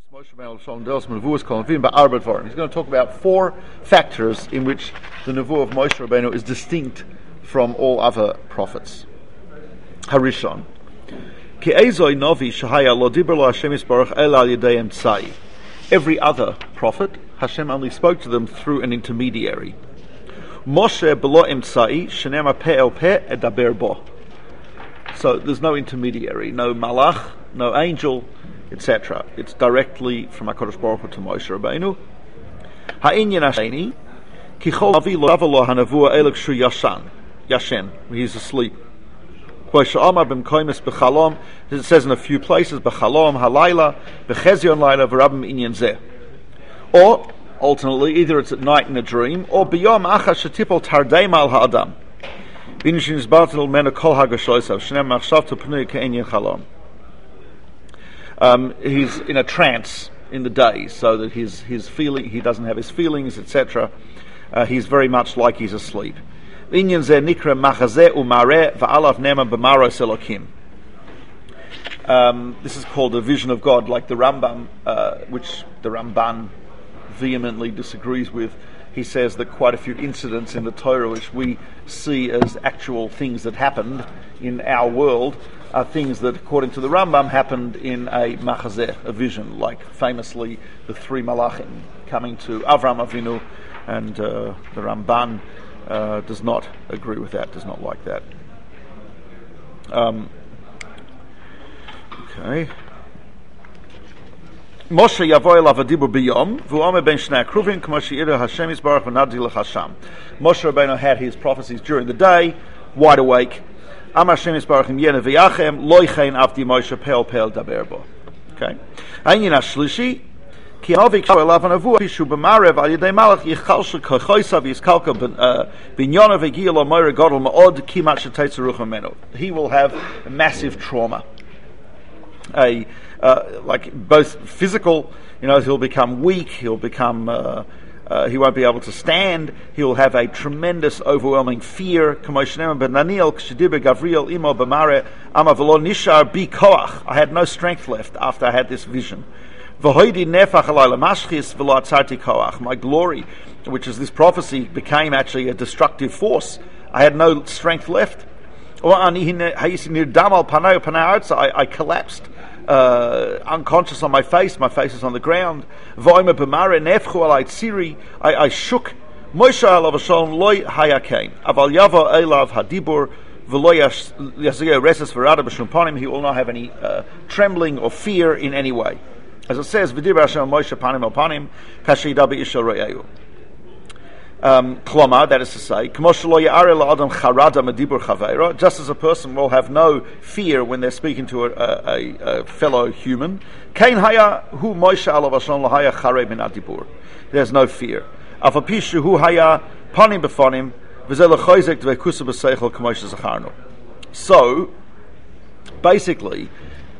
He's going to talk about four factors in which the Nevuah of Moshe Rabbeinu is distinct from all other prophets. Harishon. Every other prophet, Hashem only spoke to them through an intermediary. Moshe belo emtzai shenema pe el pe edaber bo. So there's no intermediary, no malach, no angel, etc. It's directly from HaKadosh Baruch Hu to Moshe Rabbeinu. Ha'inyan hasheni ki chol avi lo avalo hanavua elek shu yashen. He's asleep. It says in a few places, b'chalom halayla, b'chezion layla, v'rabim inyan zeh. Or, alternately, either it's at night in a dream, or b'yom achas shetipol tardeim al ha'adam. B'nishin izbartel mena kol ha'gashoysav, shnem machshavto p'nui ke'enyan chalom. He's in a trance in the day, so that his feeling, he doesn't have his feelings, etc. He's very much like he's asleep. Inyan zeh nikra machazeh umareh va'alav nema b'maros elokim. This is called a vision of God, like the Rambam, which the Ramban vehemently disagrees with. He says that quite a few incidents in the Torah which we see as actual things that happened in our world are things that, according to the Rambam, happened in a machazeh, a vision, like famously the three malachim coming to Avram Avinu, and the Ramban does not agree with that, does not like that. Okay. Moshe yavo elav adibur biyom v'u'omer ben shnei akruvim k'mo she'ira Hashem yisbarach v'nadi l'chasham. Moshe Rabbeinu had his prophecies during the day, wide awake. Am Hashem yisbarach im yena v'yachem lo yichein avdi Moshe pe'el daber bo. Okay. Ha'inyan hashlishi ki havik shavo elav hanavuah pishu b'marev al yedei malach yichalshel kochoysav yiskalka b'nyona v'giyah lo moira gadol ma'od kimat sheteitzu ruch mamenu. He will have a massive trauma. Like both physical, he'll become weak, he won't be able to stand, he'll have a tremendous, overwhelming fear. I had no strength left after I had this vision. My glory, which is this prophecy, became actually a destructive force. I had no strength left. I collapsed, unconscious on my face is on the ground. I shook. Moshe alav hashalom loy hayakain, aval yavo elav hadibur v'lo yasiyeh reses v'rada b'shum panim. He will not have any trembling or fear in any way. As it says, v'dibur Hashem Moshe panim el panim kashidabi isha ro'eyu. Kloma, that is to say, just as a person will have no fear when they're speaking to a fellow human, there's no fear. So, basically,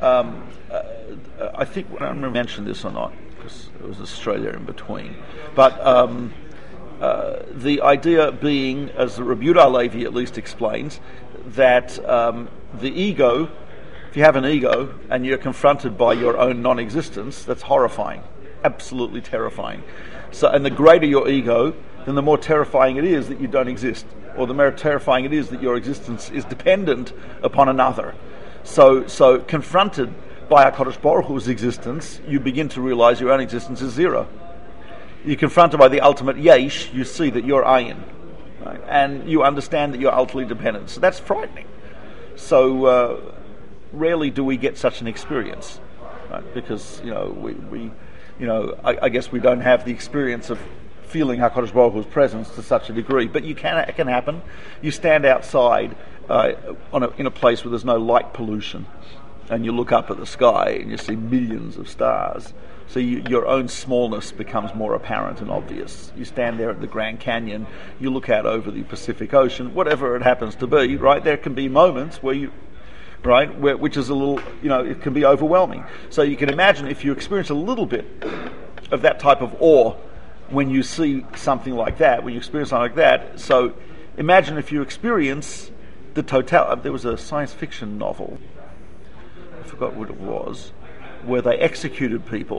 I think, I don't remember mention this or not, because it was Australia in between, but the idea being, as Rabbi Yehuda Halevi at least explains, that the ego, if you have an ego and you're confronted by your own non-existence, that's horrifying, absolutely terrifying. So, and the greater your ego, then the more terrifying it is that you don't exist, or the more terrifying it is that your existence is dependent upon another. So confronted by HaKadosh Baruch Hu's existence, you begin to realize your own existence is zero. You're confronted by the ultimate yesh, you see that you're ayin, right? And you understand that you're ultimately dependent. So that's frightening. So rarely do we get such an experience, right? Because I guess we don't have the experience of feeling HaKadosh Baruch Hu's presence to such a degree. But it can happen. You stand outside in a place where there's no light pollution, and you look up at the sky and you see millions of stars. So your own smallness becomes more apparent and obvious. You stand there at the Grand Canyon, you look out over the Pacific Ocean, whatever it happens to be, right? There can be moments which is a little, it can be overwhelming. So you can imagine if you experience a little bit of that type of awe when you see something like that, when you experience something like that. So imagine if you experience the total. There was a science fiction novel, I forgot what it was, where they executed people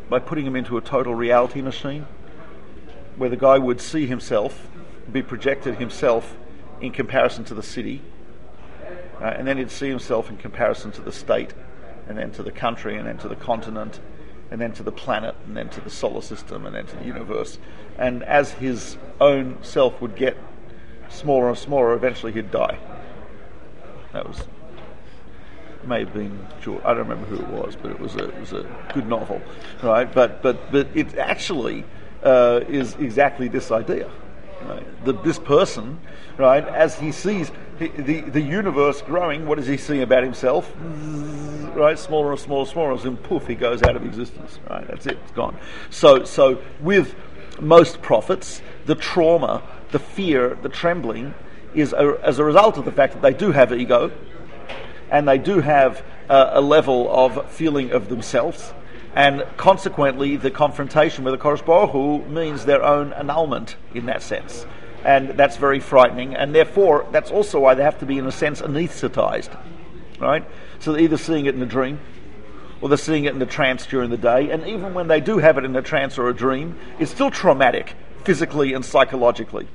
by putting him into a total reality machine, where the guy would see himself, be projected himself in comparison to the city, and then he'd see himself in comparison to the state, and then to the country, and then to the continent, and then to the planet, and then to the solar system, and then to the universe. And as his own self would get smaller and smaller, eventually he'd die. That was, may have been George, I don't remember who it was, but it was a good novel, right? But it actually is exactly this idea. Right? This person, right, as he sees the universe growing, what does he see about himself? Right, smaller and smaller and smaller, and poof, he goes out of existence. Right, that's it, it's gone. So with most prophets, the trauma, the fear, the trembling is as a result of the fact that they do have ego, and they do have a level of feeling of themselves, and consequently the confrontation with the Kodesh Baruch Hu means their own annulment in that sense. And that's very frightening, and therefore that's also why they have to be, in a sense, anaesthetized, right? So they're either seeing it in a dream, or they're seeing it in a trance during the day, and even when they do have it in a trance or a dream, it's still traumatic, physically and psychologically.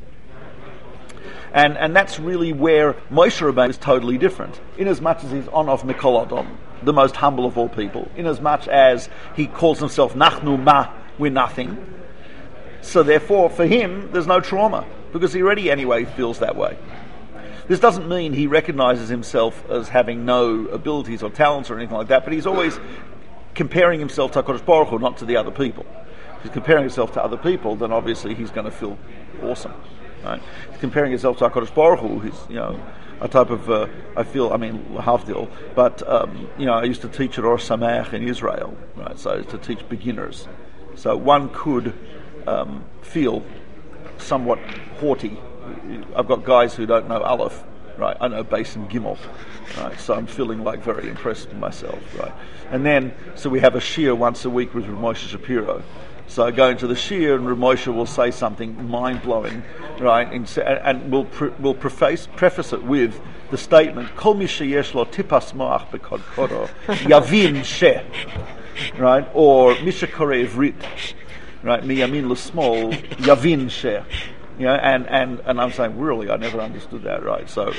And that's really where Moshe Rabbeinu is totally different, inasmuch as he's Onof Mikol Adam, the most humble of all people, inasmuch as he calls himself Nachnu Ma, we're nothing. So therefore, for him, there's no trauma, because he already anyway feels that way. This doesn't mean he recognizes himself as having no abilities or talents or anything like that, but he's always comparing himself to HaKadosh Baruch Hu, not to the other people. If he's comparing himself to other people, then obviously he's going to feel awesome. Right? Comparing himself to HaKadosh Baruch Hu, he's, a type of, Havdil, but, I used to teach at Or Sameach in Israel, right? So I used to teach beginners. So one could feel somewhat haughty. I've got guys who don't know Aleph, right? I know Beis and Gimel, right? So I'm feeling like very impressed with myself, right? And then, so we have a shiur once a week with Rav Moshe Shapiro. So I go into the shiur and Rav Moshe will say something mind-blowing, right? And we'll preface it with the statement, Kol mi sheyesh lo tipas moach bekodkodo, yavin she, right? Or Misha Koreh Ivrit, right? Miyamin l'smol, yavin she. And I'm saying, really, I never understood that, right? So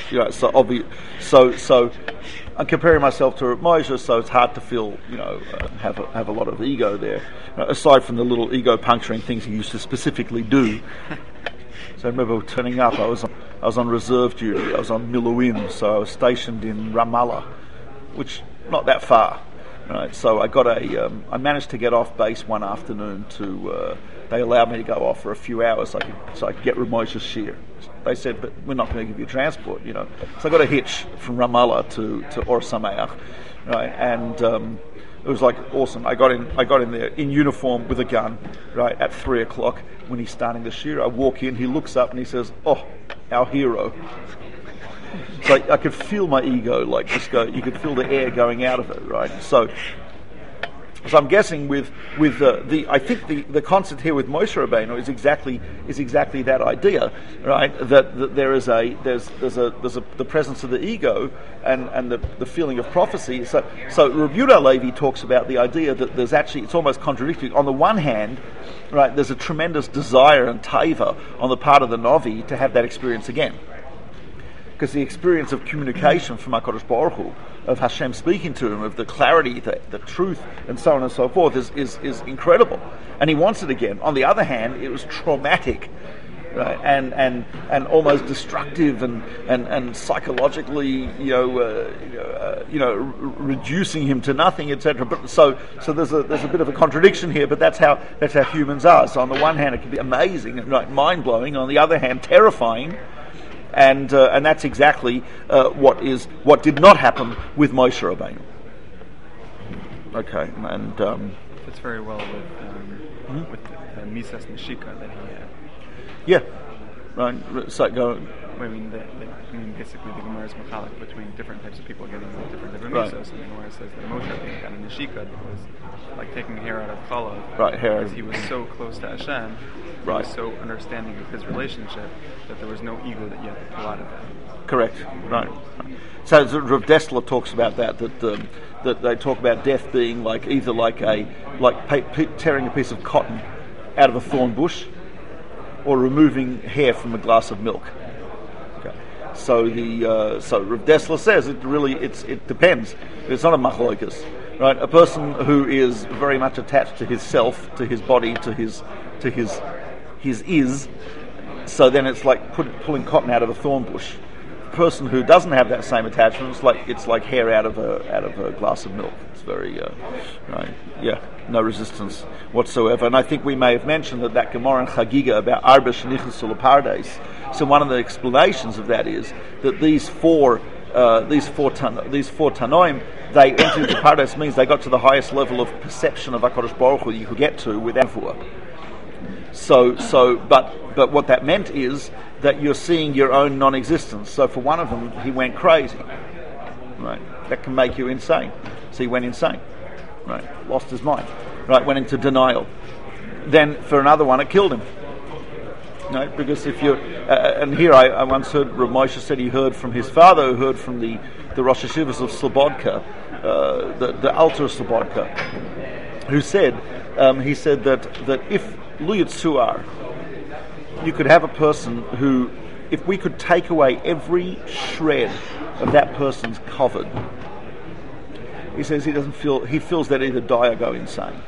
I'm comparing myself to Moshe, so it's hard to feel, have a lot of ego there, aside from the little ego puncturing things he used to specifically do. So I remember turning up. I was on reserve duty. I was on Miluim, so I was stationed in Ramallah, which not that far, right? So I managed to get off base one afternoon to. They allowed me to go off for a few hours so I could get Rav Moshe's shiur. They said, but we're not going to give you transport, So I got a hitch from Ramallah to Or Sameach, right? And it was like awesome. I got in there in uniform with a gun, right, at 3:00 when he's starting the shiur. I walk in, he looks up and he says, "Oh, our hero." So I could feel my ego just go. You could feel the air going out of it, right? So I'm guessing with I think the concept here with Moshe Rabbeinu is exactly that idea, right? That there's the presence of the ego and the feeling of prophecy. So Rabbi Yehuda Levi talks about the idea that there's actually, it's almost contradictory. On the one hand, right, there's a tremendous desire and taiva on the part of the Novi to have that experience again. Because the experience of communication from HaKadosh Baruch Hu, of Hashem speaking to him, of the clarity, the truth, and so on and so forth, is incredible. And he wants it again. On the other hand, it was traumatic, right? And almost destructive and psychologically, reducing him to nothing, etc. But so there's a bit of a contradiction here. But that's how humans are. So on the one hand, it can be amazing and mind blowing. On the other hand, terrifying. And that's exactly what did not happen with Moshe Rabbeinu. Okay, and fits very well with the Misas Neshika that he had. Yeah, right. So go. Basically the Gemara is machalik between different types of people getting different right. Misas, and the Gemara says that Moshe Rabbeinu got a Neshika that was like taking hair out of challah, right? Hair, because he was so close to Hashem. He was so understanding of his relationship that there was no ego that you had to pull out of that. Correct. Right. So Rav Dessler talks about that they talk about death being like either tearing a piece of cotton out of a thorn bush, or removing hair from a glass of milk. Okay. So Rav Dessler says it depends. It's not a machlokas, right? A person who is very much attached to his self, to his body, to his is. So then it's like pulling cotton out of a thorn bush. A person who doesn't have that same attachment, it's like hair out of a glass of milk. It's very right. Yeah, no resistance whatsoever. And I think we may have mentioned that Gemara in Chagiga about Arba Shenichnasu L'Pardes. So one of the explanations of that is that these four Tanoim, they entered the Pardes, means they got to the highest level of perception of HaKadosh Baruch Hu you could get to without Nevuah. But what that meant is that you're seeing your own non-existence. So for one of them, he went crazy. Right? That can make you insane. So he went insane. Right? Lost his mind. Right? Went into denial. Then for another one, it killed him. Right? Because if you and here I once heard Rav Moshe said he heard from his father, who heard from the Rosh Hashivas of Slobodka, the Alter Slobodka, who said he said that if Lu Yitzuar, you could have a person who, if we could take away every shred of that person's covered, he says he feels that either die or go insane.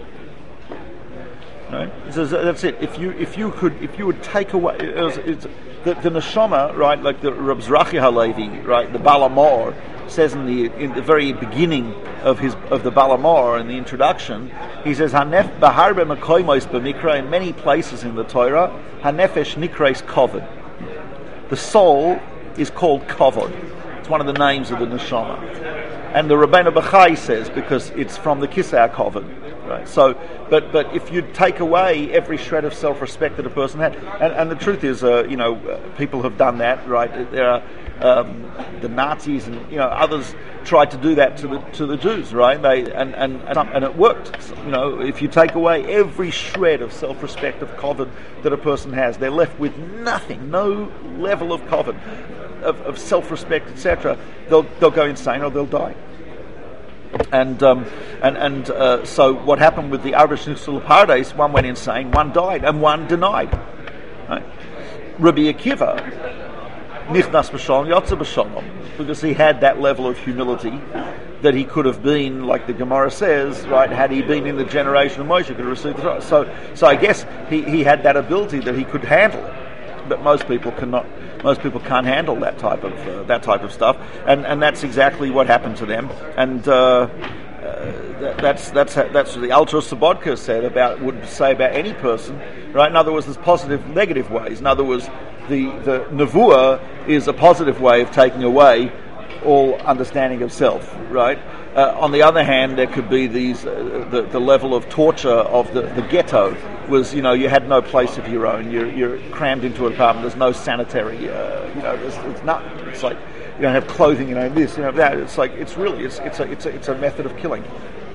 Right? He says that's it. If you would take away the neshama, right? Like the Reb Zrachi Halevi, right? The Balamor says in the very beginning of the Balamor in the introduction, he says Hanef Baharbe Makoymos B'Mikra, in many places in the Torah, Hanefesh Nikreis Kovod. The soul is called Kovod. It's one of the names of the neshama. And the Rabbeinu Bachai says because it's from the Kisei HaKovod. Right. So, but if you take away every shred of self-respect that a person had, and the truth is, people have done that. Right. There are the Nazis and others tried to do that to the Jews. Right. And it worked. If you take away every shred of self-respect of kovod that a person has, they're left with nothing, no level of kovod, of self-respect, etc. They'll go insane or they'll die. And so what happened with the Arba Shenichnasu L'Pardes, one went insane, one died, and one denied. Right? Rabbi Akiva, Nichnas B'Shalom, Yotze B'Shalom, because he had that level of humility that he could have been, like the Gemara says, right, had he been in the generation of Moshe, could have received the Torah. So I guess he had that ability that he could handle it. But most people cannot. Most people can't handle that type of stuff, and that's exactly what happened to them. And that's what the Alter Slobodka would say about any person, right? In other words, there's positive, negative ways. In other words, the nevuah is a positive way of taking away all understanding of self, right? On the other hand, there could be these the level of torture of the ghetto was, you had no place of your own. You're crammed into an apartment. There's no sanitary. It's nothing. It's like you don't have clothing. This. That. It's like it's a method of killing.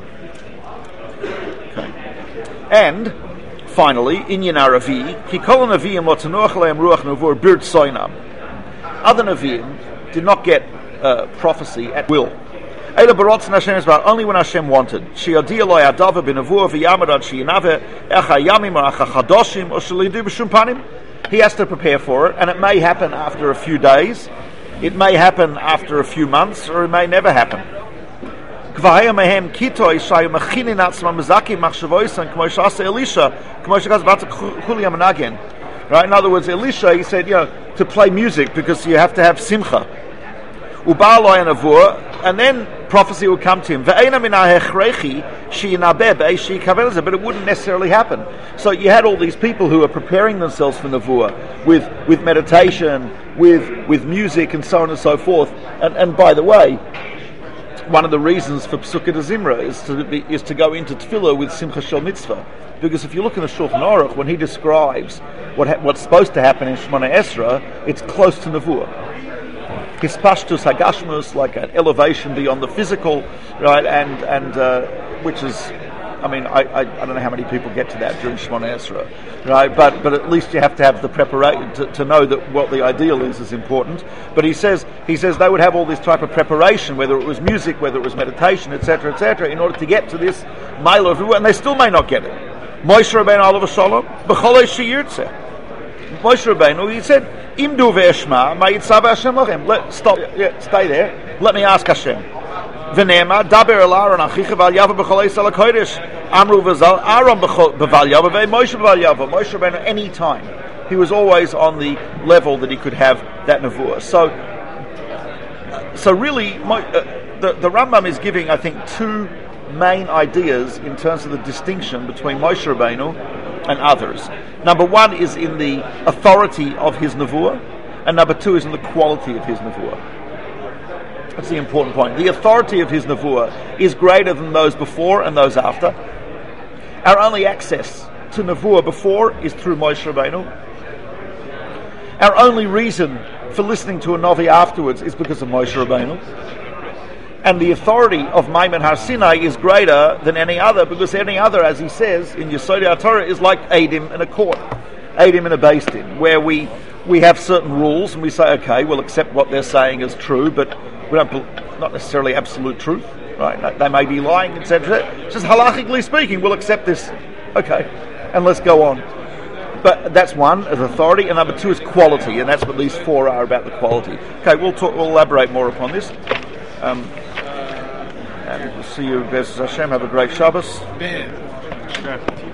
Okay. And finally, Inyan Aravi, Kikol Neviim Lotanuach Leim Ruach Navur Bird Soinam. Other Neviim did not get prophecy at will. Only when Hashem wanted. He has to prepare for it, and it may happen after a few days, it may happen after a few months, or it may never happen. Right? In other words, Elisha, he said, to play music because you have to have simcha. And then prophecy would come to him. But it wouldn't necessarily happen. So you had all these people who are preparing themselves for Nevuah with meditation, with music, and so on and so forth. And by the way, one of the reasons for Pesukei Zimra is to go into Tefillah with Simcha Shel Mitzvah. Because if you look in the Shulchan Aruch, when he describes what's supposed to happen in Shemona Esra, it's close to Nevuah. Hispashtus Hagashmus, like an elevation beyond the physical, right? And which is I mean, I don't know how many people get to that during Shemona Esrei, right? But at least you have to have the preparation to know that what the ideal is important. But he says they would have all this type of preparation, whether it was music, whether it was meditation, etc., in order to get to this mile of, and they still may not get it. Moshe Rabbeinu alav shalom b'cholei sheyirtzeh. Moshe Rabbeinu, he said, Imdu ve'eshma ma'itzav Hashem lachem. Stop, stay there. Let me ask Hashem. V'nema daber el Aaron achicha v'al yava b'cholei sal hakodesh. Amru v'zal Aaron b'val yava ve'Moshe b'val yava. Moshe Rabbeinu, any time, he was always on the level that he could have that nevuah. So really, the Rambam is giving, I think, two main ideas in terms of the distinction between Moshe Rabbeinu and others. Number one is in the authority of his nevuah, and number two is in the quality of his nevuah. That's the important point. The authority of his nevuah is greater than those before and those after. Our only access to nevuah before is through Moshe Rabbeinu. Our only reason for listening to a Navi afterwards is because of Moshe Rabbeinu. And the authority of Maimon Har Sinai is greater than any other, because any other, as he says in Yesodei HaTorah, is like Eidim in a court, Eidim in a Beis Din, where we have certain rules and we say, okay, we'll accept what they're saying as true, but we don't, not necessarily absolute truth, right? They may be lying, etc. Just halachically speaking, we'll accept this, okay, and let's go on. But that's one, as authority, and number two is quality, and that's what these four are about, the quality. Okay, we'll elaborate more upon this. And we'll see you, Bez Hashem. Have a great Shabbos.